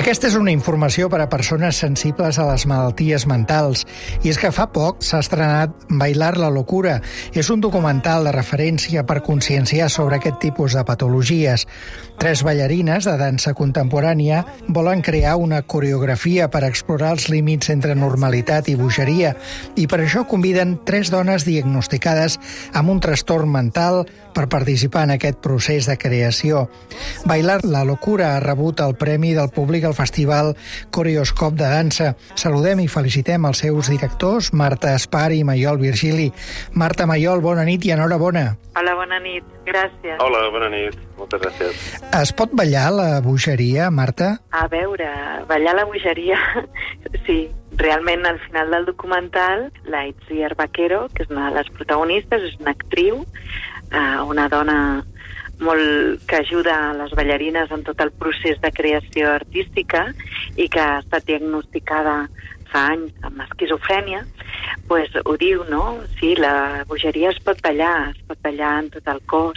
Aquesta és una informació per a persones sensibles a les malalties mentals. I és que fa poc s'ha estrenat Bailar la locura. És un documental de referència per conscienciar sobre aquest tipus de patologies. 3 ballarines de dansa contemporània volen crear una coreografia per explorar els límits entre normalitat i bogeria. I per això conviden 3 dones diagnosticades amb un trastorn mental per participar en aquest procés de creació. Bailar la locura ha rebut el premi del públic al Festival Coreoscop de Dansa. Saludem i felicitem els seus directors, Marta Espar i Maiol Virgili. Marta, Maiol, bona nit i enhorabona. Hola, bona nit. Gràcies. Hola, bona nit. Moltes gràcies. Es pot ballar la bogeria, Marta? A veure, ballar la bogeria, sí. Realment, al final del documental, la Itziar Vaquero, que és una de les protagonistes, és una actriu, una dona que ajuda a les ballarines en tot el procés de creació artística i que ha estat diagnosticada fa anys amb esquizofrènia, pues ho diu, no? Sí, la bogeria es pot ballar en tot el cos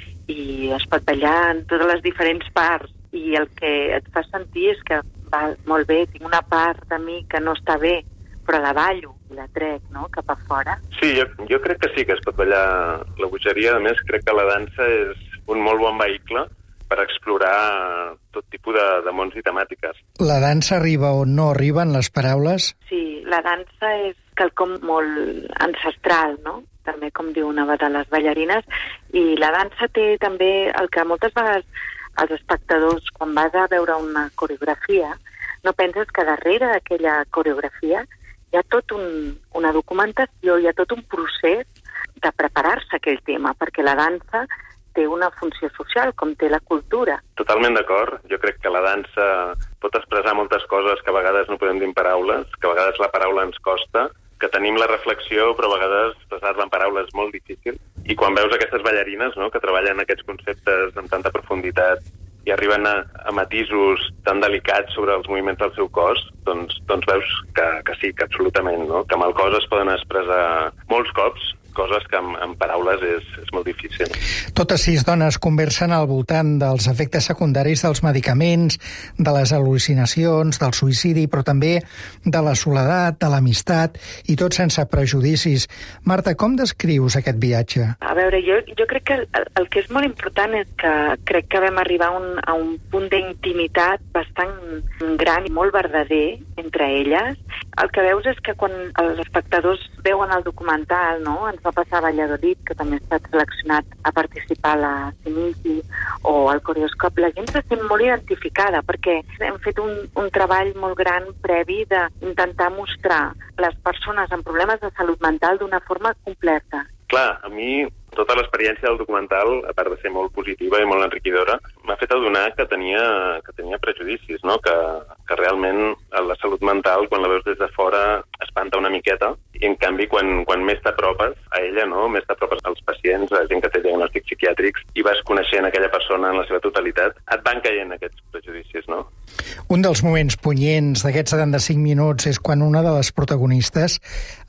i es pot ballar en totes les diferents parts, i el que et fa sentir és que va molt bé, tinc una part de mi que no està bé, però la ballo i la trec, no?, cap a fora. Sí, jo crec que sí que es pot ballar la bogeria. A més, crec que la dansa és un molt bon vehicle per explorar tot tipus de mons i temàtiques. La dansa arriba on no arriben les paraules? Sí, la dansa és quelcom molt ancestral, no?, també com diu una de les ballarines, i la dansa té també el que moltes vegades els espectadors, quan vas a veure una coreografia, no penses que darrere d'aquella coreografia hi ha tot una documentació, hi ha tot un procés de preparar-se a aquell tema, perquè la dansa té una funció social, com té la cultura. Totalment d'acord. Jo crec que la dansa pot expressar moltes coses que a vegades no podem dir en paraules, que a vegades la paraula ens costa, que tenim la reflexió, però a vegades expressar-la en paraules és molt difícil. I quan veus aquestes ballarines, no?, que treballen aquests conceptes amb tanta profunditat i arriben a matisos tan delicats sobre els moviments del seu cos, doncs veus que sí, que absolutament, no?, que amb el cos es poden expressar molts cops coses que amb paraules és molt difícil. Totes 6 dones conversen al voltant dels efectes secundaris dels medicaments, de les al·lucinacions, del suïcidi, però també de la soledat, de l'amistat, i tot sense prejudicis. Marta, com descrius aquest viatge? A veure, jo crec que el que és molt important és que crec que vam arribar a un punt d'intimitat bastant gran i molt verdader entre elles. El que veus és que quan els espectadors veuen el documental, no?, ens va passar a Valladolid, que també ha estat seleccionat a participar a la Cinisi o al Coreoscop, la gent se sent molt identificada, perquè hem fet un treball molt gran previ d'intentar mostrar les persones amb problemes de salut mental d'una forma completa. Clar, a mi tota l'experiència del documental, a part de ser molt positiva i molt enriquidora, m'ha fet adonar que tenia prejudicis, no?, que realment la salut mental, quan la veus des de fora, espanta una miqueta, i en canvi, quan més t'apropes a ella, no?, més t'apropes als pacients, a gent que té diagnòstics psiquiàtrics, i vas coneixent aquella persona en la seva totalitat, et van caient aquests prejudicis, no? Un dels moments punyents d'aquests 75 minuts és quan una de les protagonistes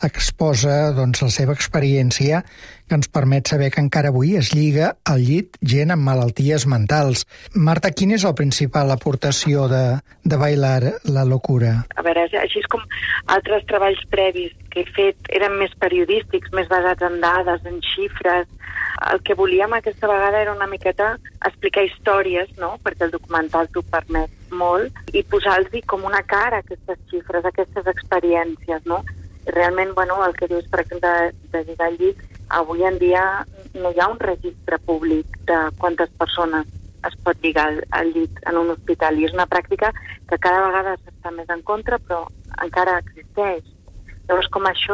exposa la seva experiència, que ens permet saber que encara avui es lliga al llit gent amb malalties mentals. Marta, quina és la principal aportació de Bailar la locura? A veure, així com altres treballs previs que he fet eren més periodístics, més basats en dades, en xifres. El que volíem aquesta vegada era una miqueta explicar històries, no?, perquè el documental t'ho permet molt, i posar-los com una cara a aquestes xifres, a aquestes experiències, no? I realment, el que dius, per exemple, de lligar al llit, avui en dia no hi ha un registre públic de quantes persones es pot lligar al llit en un hospital, i és una pràctica que cada vegada s'està més en contra, però encara existeix. Llavors, com això,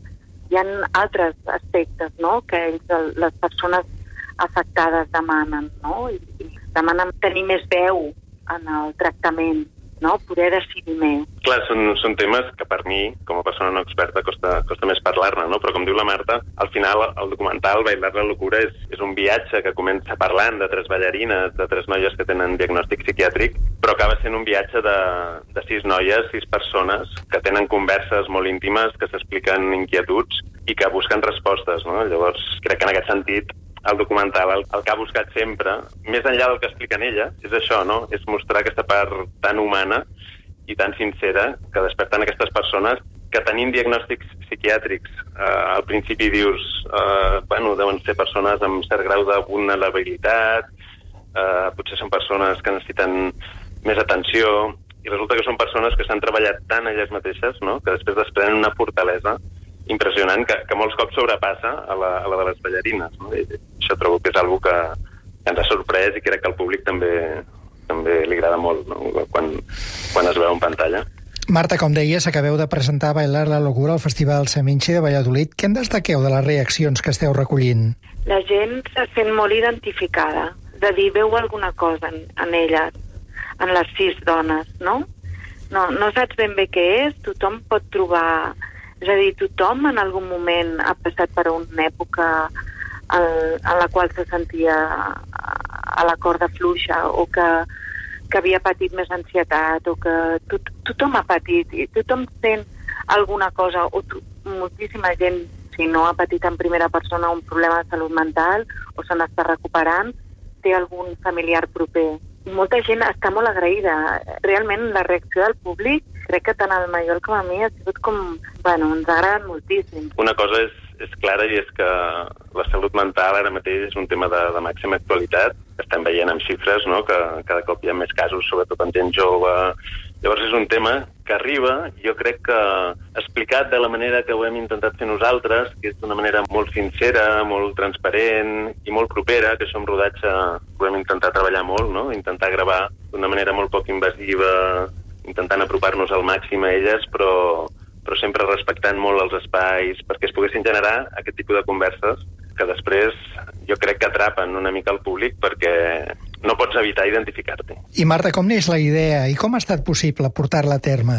hi ha altres aspectes, no?, que les persones afectades demanen, no?, i demanen tenir més veu en el tractament, no?, poder decidir més. Clar, són temes que per mi, com a persona no experta, costa més parlar-ne, no? Però com diu la Marta, al final el documental Bailar la locura és un viatge que comença parlant de 3 ballarines, de 3 noies que tenen diagnòstic psiquiàtric, però acaba sent un viatge de 6 noies, 6 persones, que tenen converses molt íntimes, que s'expliquen inquietuds i que busquen respostes, no? Llavors, crec que en aquest sentit el documental el que ha buscat sempre, més enllà del que expliquen elles, és això, no? És mostrar aquesta part tan humana i tan sincera que desperten aquestes persones que tenint diagnòstics psiquiàtrics, al principi dius, deuen ser persones amb cert grau de vulnerabilitat, potser són persones que necessiten més atenció, i resulta que són persones que s'han treballat tant elles mateixes, no?, que després desprenen una fortalesa impressionant que molts cops sobrepassa a la de les ballarines. No? I això trobo que és una cosa que ens ha sorprès i crec que al públic també li agrada molt, no?, quan es veu en pantalla. Marta, com deies, acabeu de presentar Bailar la locura al Festival Seminci de Valladolid. Què en destaqueu de les reaccions que esteu recollint? La gent se sent molt identificada, de dir, veu alguna cosa en elles, en les 6 dones, no? No saps ben bé què és, tothom pot trobar... És a dir, tothom en algun moment ha passat per una època en la qual se sentia a la corda fluixa o que havia patit més ansietat o que tothom ha patit i tothom sent alguna cosa o moltíssima gent, si no ha patit en primera persona un problema de salut mental o se n'està recuperant, té algun familiar proper. Molta gent està molt agraïda. Realment la reacció del públic, crec que tant al Maiol com a mi ha sigut com... ens ha agradat moltíssim. Una cosa és clara i és que la salut mental ara mateix és un tema de màxima actualitat. Estem veient amb xifres, no?, que cada cop hi ha més casos, sobretot en gent jove. Llavors és un tema que arriba, jo crec que explicat de la manera que ho hem intentat fer nosaltres, que és d'una manera molt sincera, molt transparent i molt propera, que això en rodatge ho hem intentat treballar molt, no?, intentar gravar d'una manera molt poc invasiva, intentant apropar-nos al màxim a elles, però sempre respectant molt els espais perquè es poguessin generar aquest tipus de converses que després jo crec que atrapen una mica el públic perquè no pots evitar identificar-te. I Marta, com neix la idea i com ha estat possible portar-la a terme?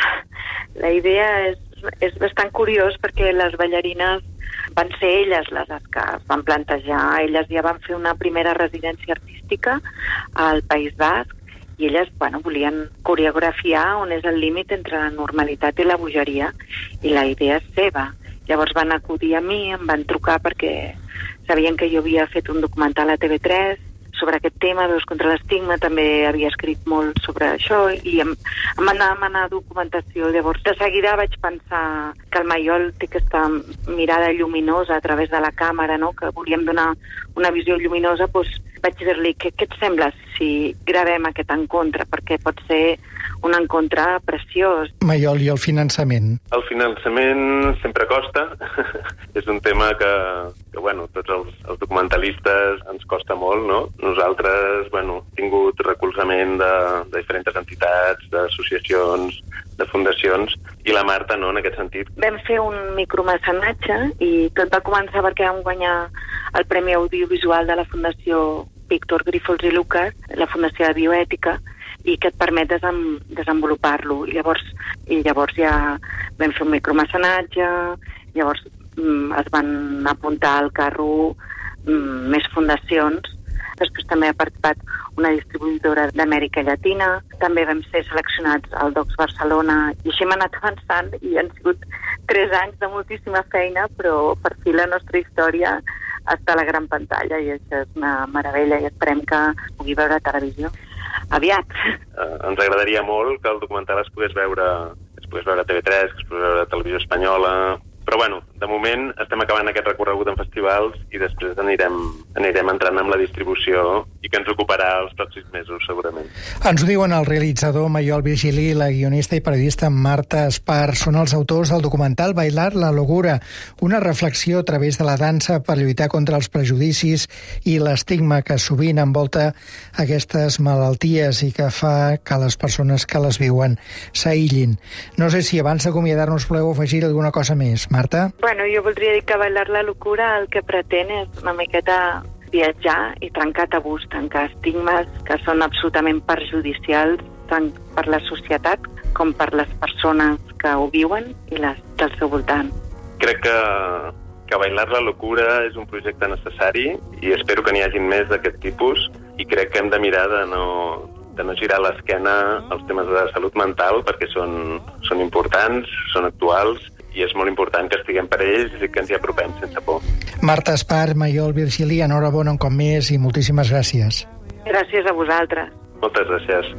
La idea és bastant curiós perquè les ballarines van ser elles les que es van plantejar. Elles ja van fer una primera residència artística al País Basc i elles volien coreografiar on és el límit entre la normalitat i la bogeria, i la idea és seva. Llavors van acudir a mi, em van trucar perquè sabien que jo havia fet un documental a TV3 sobre aquest tema, Veus contra l'estigma, també havia escrit molt sobre això i em van demanar documentació. Llavors de seguida vaig pensar que el Maiol té aquesta mirada lluminosa a través de la càmera, no?, que volíem donar una visió lluminosa, doncs vaig dir-li, què et sembla si gravem aquest encontre? Perquè pot ser un encontre preciós. Maiol, i el finançament? El finançament sempre costa. És un tema que tots els documentalistes ens costa molt, no? Nosaltres, hem tingut recolzament de diferents entitats, d'associacions, de fundacions, i la Marta, no, en aquest sentit. Vam fer un micromecenatge i tot va començar perquè vam guanyar el Premi Audiovisual de la Fundació Víctor Grífols i Lucas, la Fundació de Bioètica, i que et permet desenvolupar-lo. I llavors ja vam fer un micromecenatge, llavors es van apuntar al carro més fundacions. Després també ha participat una distribuïdora d'Amèrica Llatina, també vam ser seleccionats al Docs Barcelona, i així hem anat avançant i han sigut 3 anys de moltíssima feina, però per fi la nostra història està a la gran pantalla i això és una meravella i esperem que es pugui veure a televisió aviat. Ens agradaria molt que el documental es pogués veure a TV3, que es pogués veure a Televisió Espanyola, però de moment estem acabant aquest recorregut en festivals i després anirem entrant amb la distribució i que ens ocuparà els pròxims mesos, segurament. Ens ho diuen el realitzador Maiol Virgili, la guionista i periodista Marta Espar. Són els autors del documental Bailar la locura, una reflexió a través de la dansa per lluitar contra els prejudicis i l'estigma que sovint envolta aquestes malalties i que fa que les persones que les viuen s'aïllin. No sé si abans d'acomiadar-nos voleu afegir alguna cosa més, Marta? Jo voldria dir que Bailar la locura el que pretén és una miqueta viatjar i trencar tabús, trencar estigmes que són absolutament perjudicials tant per la societat com per les persones que ho viuen i les del seu voltant. Crec que Bailar la locura és un projecte necessari i espero que n'hi hagin més d'aquest tipus i crec que hem de mirar de no girar l'esquena als temes de salut mental perquè són importants, són actuals i és molt important que estiguem per ells i que ens hi apropem sense por. Marta Espar, Maiol Virgili, enhorabona un cop més i moltíssimes gràcies. Gràcies a vosaltres. Moltes gràcies.